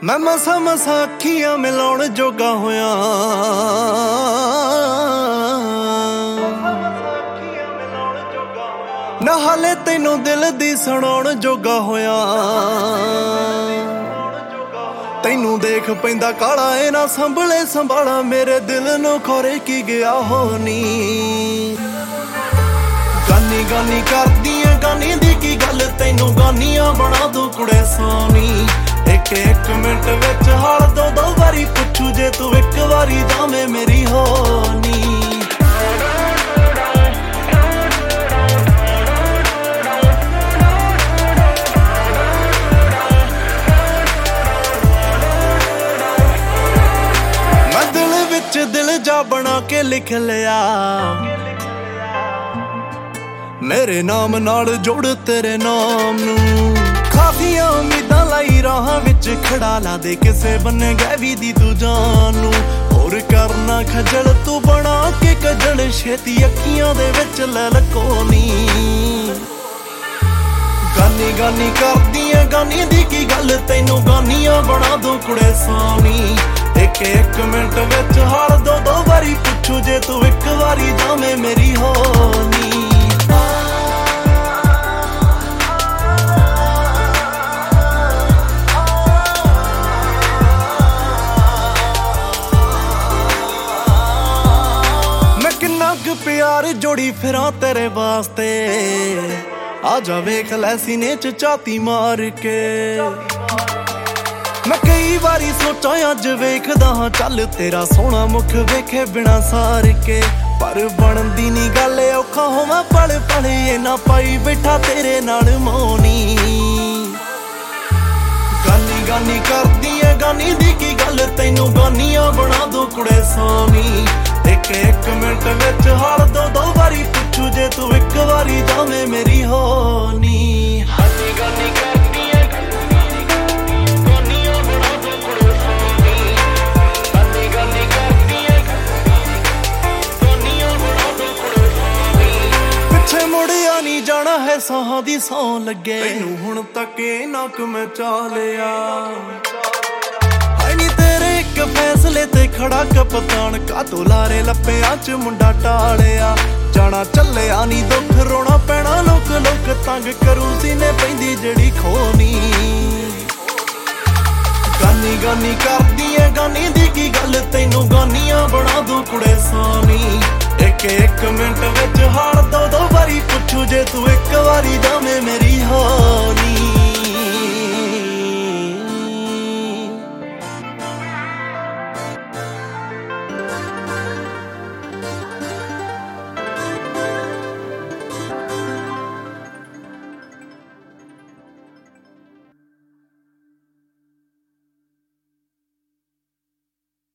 मैं मसा मसा अखियां मिलाउण जोगा होया, ना हाले तैनू दिल दी सुनाउण जोगा होया। तैनू देख पैंदा काला ए ना संभले संभाला, मेरे दिल नू खोरे की गया होनी। गानी गानी करदी ऐ गानी दी की गल, तैनू गानियां बना दूं कुड़े सोनी। एक एक मिनट विच हाल दो दो वारी पुछू, जे तू एक वारी जावे मेरी होनी। मैं दिल विच दिल जा बना के लिख लिया, मेरे नाम नाल जोड़ तेरे नाम नू। काफियां उम्मीदां लाई राहां विच खड़ा ला दे, किसे बन्ने गैवी दी तू जानू। होर करना खजल तू बना के कजल, छेती अखियां दे विच लै लकोनी। गानी गानी करदी ऐ गानी दी की गल, तैनू गानियां बना दूं कुड़े सोनी। एक एक मिनट विच हाल दो दो वारी पुछू, जे तू एक वारी जावे मेरी होनी। प्यार जोड़ी फिरा तेरे वास्ते, आजा वेख लै सीने च छाती मार के। मैं कई बारी सोचा अज वेखदा हां चल, तेरा सोहना मुख वेखे बिना सार के। पर बनदी नी गल औखा होवां पल पल, इना पाई बैठा तेरे नाल मौनी। गानी गानी करदी ऐ गानी दी की गल, तैनू गानियां बना दूं कुड़े सोनी। एक एक मिनट विच हाल दो दो वारी पुछू, जे तू एक वारी जावे मेरी होनी। गानी गानी करदी ऐ गानियां बना दूं कुड़े सोनी। गानी गानी करदी ऐ गानियां बना दूं कुड़े सोनी। पिछे मुड़िया नी जाना है साहां दी सौ लगे, तैनू हुण तक इन्ना क मैं चा लिया। फैसले ते खड़ा कप्तान, कातों लारे लप्पियां च मुंडा टालिया। जाना चलिया नी दुख रोना पैना, लोक लोक तंग करू सीने पैंदी जड़ी खोनी। गानी गानी करदी ऐ गानी दी की गल, तैनू गानियां बना दूं कुड़े सोनी। एक एक मिनट विच हाल दो दो वारी पुछू, जे तू एक वारी जावे मेरी